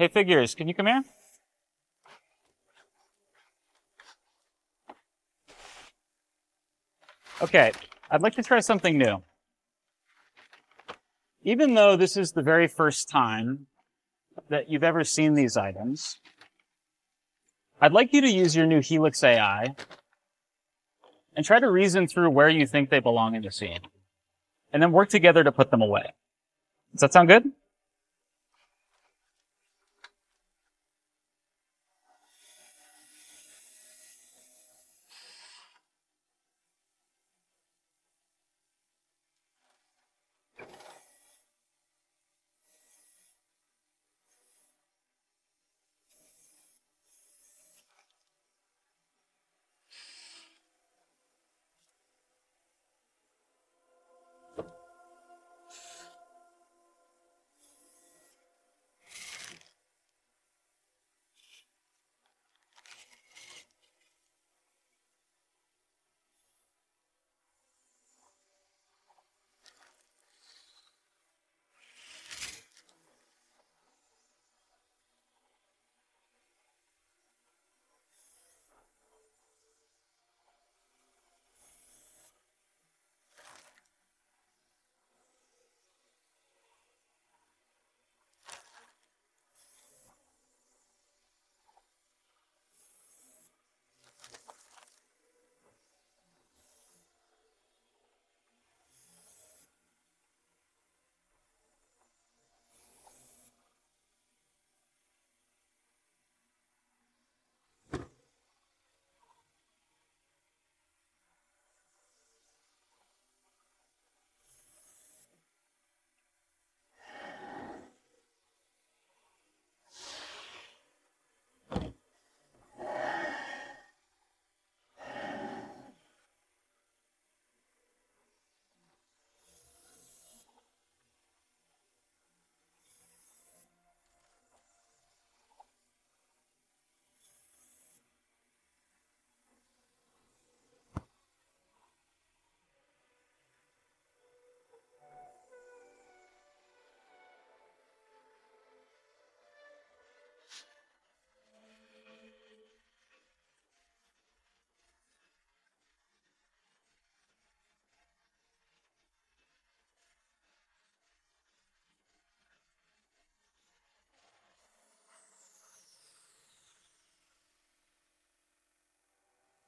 Hey, Figures, can you come here? Okay, I'd like to try something new. Even though this is the very first time that you've ever seen these items, I'd like you to use your new Helix AI and try to reason through where you think they belong in the scene, and then work together to put them away. Does that sound good?